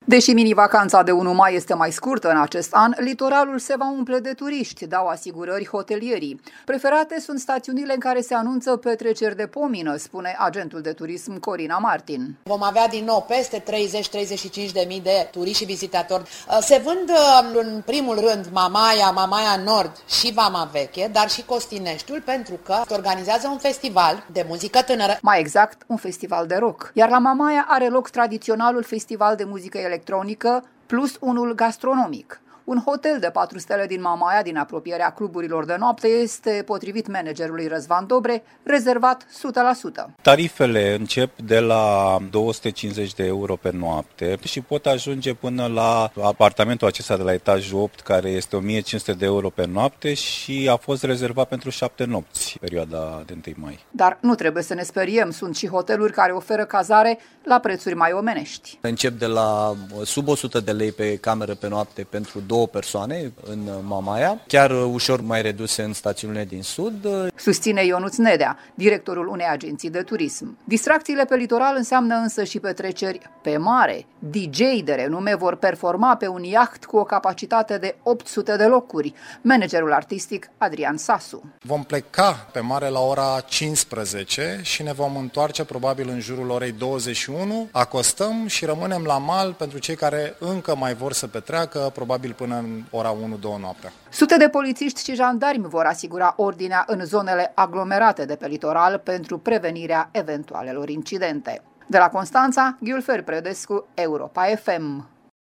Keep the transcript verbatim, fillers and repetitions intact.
Deși mini-vacanța de unu mai este mai scurtă în acest an, litoralul se va umple de turiști, dau asigurări hotelierii. Preferate sunt stațiunile în care se anunță petreceri de pomină, spune agentul de turism Corina Martin. Vom avea din nou peste treizeci treizeci și cinci de mii de turiști și vizitatori. Se vând în primul rând Mamaia, Mamaia Nord și Vama Veche, dar și Costineștiul, pentru că organizează un festival de muzică tânără. Mai exact, un festival de rock. Iar la Mamaia are loc tradiționalul festival de muzică electronică plus unul gastronomic. Un hotel de patru stele din Mamaia, din apropierea cluburilor de noapte, este, potrivit managerului Răzvan Dobre, rezervat o sută la sută. Tarifele încep de la două sute cincizeci de euro pe noapte și pot ajunge până la apartamentul acesta de la etajul opt, care este o mie cinci sute de euro pe noapte și a fost rezervat pentru șapte nopți, perioada de întâi mai. Dar nu trebuie să ne speriem, sunt și hoteluri care oferă cazare la prețuri mai omenești. Încep de la sub o sută de lei pe cameră pe noapte pentru două persoane în Mamaia, chiar ușor mai reduse în stațiunile din sud. Susține Ionuț Nedea, directorul unei agenții de turism. Distracțiile pe litoral înseamnă însă și petreceri pe mare. D J de renume vor performa pe un iaht cu o capacitate de opt sute de locuri. Managerul artistic Adrian Sasu. Vom pleca pe mare la ora cincisprezece și ne vom întoarce probabil în jurul orei douăzeci și unu. Acostăm și rămânem la mal pentru cei care încă mai vor să petreacă, probabil până în ora unu două noaptea. Sute de polițiști și jandarmi vor asigura ordinea în zonele aglomerate de pe litoral pentru prevenirea eventualelor incidente. De la Constanța, Ghiulfer Predescu, Europa F M.